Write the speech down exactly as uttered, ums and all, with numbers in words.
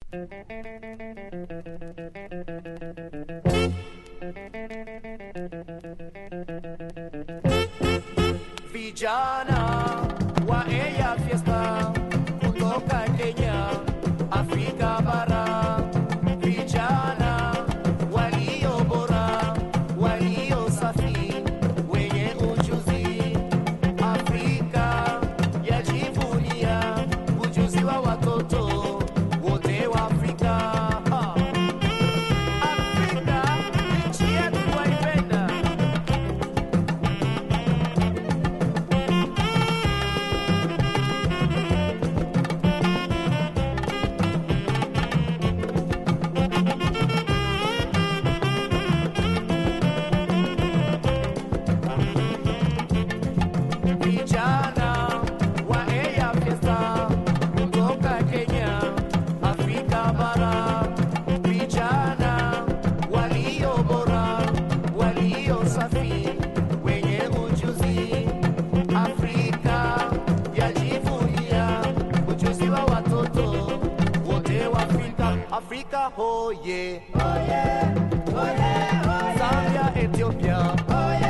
Vijana wa Eya Fiesta kutoka Kenya, Afrika bara. Vijana walio bora, walio safi, wenye ujuzi. Afrika yajivunia ujuzi wa watoto wote wa Afrika. Ha. Afrika nchi yetu waipenda. Vijana wa Eya Fiesta kutoka Kenya, Afrika bara. Vijana walio bora, walio safi, wenye ujuzi. Afrika yajivunia ujuzi wa watoto wote wa Afrika. Afrika hoye, hoye, hoye, hoye. Zambia, Ethiopia, hoye.